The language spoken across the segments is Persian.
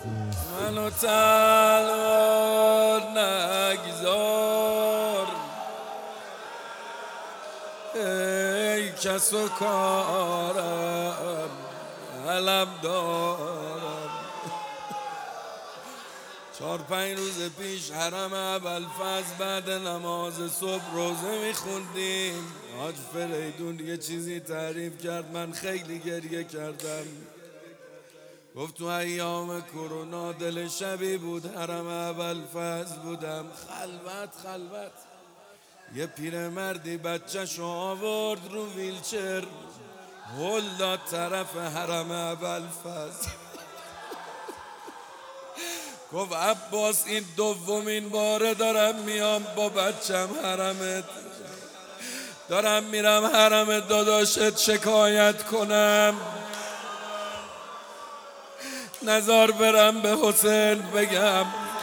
منو تنها نگذار ای کس و کارم علم دارم 4-5 روز پیش حرم ابوالفضل بعد نماز صبح روزه میخوندیم. حاج فریدون یه چیزی تعریف کرد، من خیلی گریه کردم. گفت تو ایام کرونا دل شبی بود حرم ابوالفضل بودم، خلوت یه پیرمردی بچه‌شو آورد رو ویلچر هل داد طرف حرم ابوالفضل. گفت عباس این دومین باره دارم میام با بچم حرمت، دارم میرم حرم داداشت شکایت کنم، نزار برم به حسین بگم.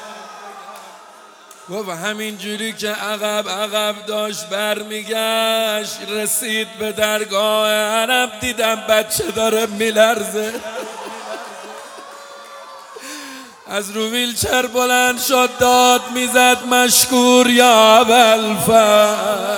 گفت همین جوری که عقب داشت برمیگشت رسید به درگاه حرم، دیدم بچه داره میلرزه، از رو ویلچر بلند شد داد میزد مشکور یا ابوالفضل.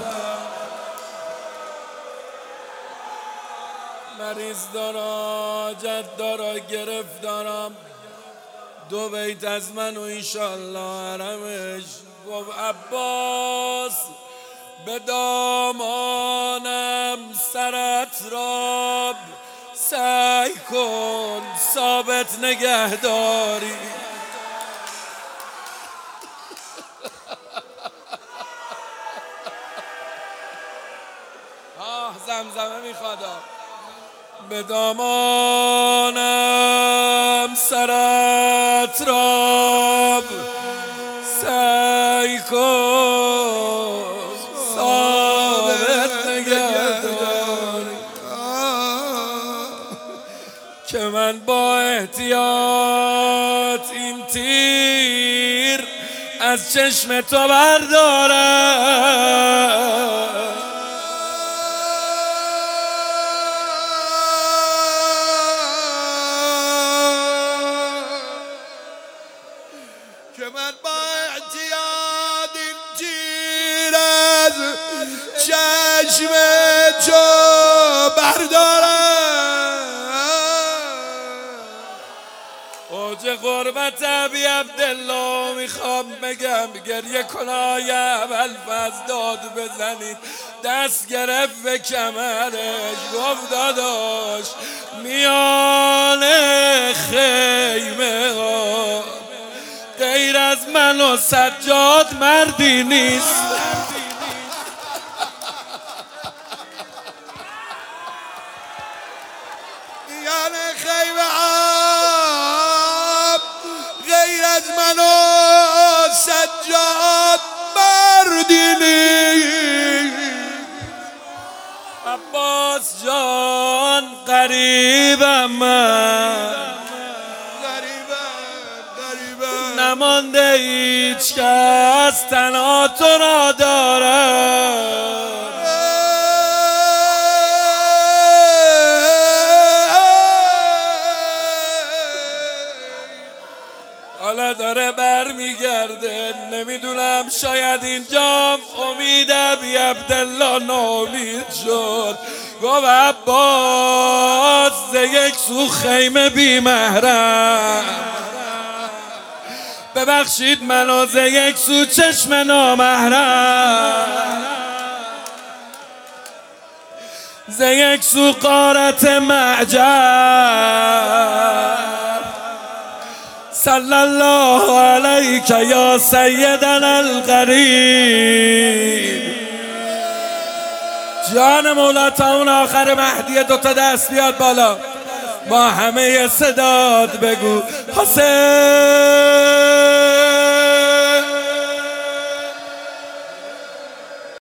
مریض دارا جد دارا گرفت دارم 2 بیت از من و انشالله حرمش. گفت عباس به دامانم سرت را سعی کن ثابت نگهداری. زمزمه میخواد. به دامانم سرت را سعی کن ثابت نگهداری که من با احتیاط این تیر از چشم تو بردارم. که من با احتیاط این تیر از چشم تو بردارم. اوج غربت ابی عبدالله میخوام بگم گریه کنای ابوالفضل داد بزنید. دست گرفت به کمرش گفت داداش میان خیمه ها غیر از من و سجاد مردی نیست. میان خیمه ها غیر از من و سجاد مردی نیست. عباس جان قریبم من، نمانده هیچ کس تنها تو را دارم. حالا داره برمیگرده، نمیدونم شاید اینجا امید ابی عبدالله ناامید شد. گفت عباس ز یک سو خیمه بی محرم ببخشید منو ز یک سو چشم نامحرم، ز یک سو غارت معجب. صلی الله علیک یا سیدنا القریب. جان مولا تا اون آخر مهدی 2 تا دست بیاد بالا با همه صدات بگو حسین.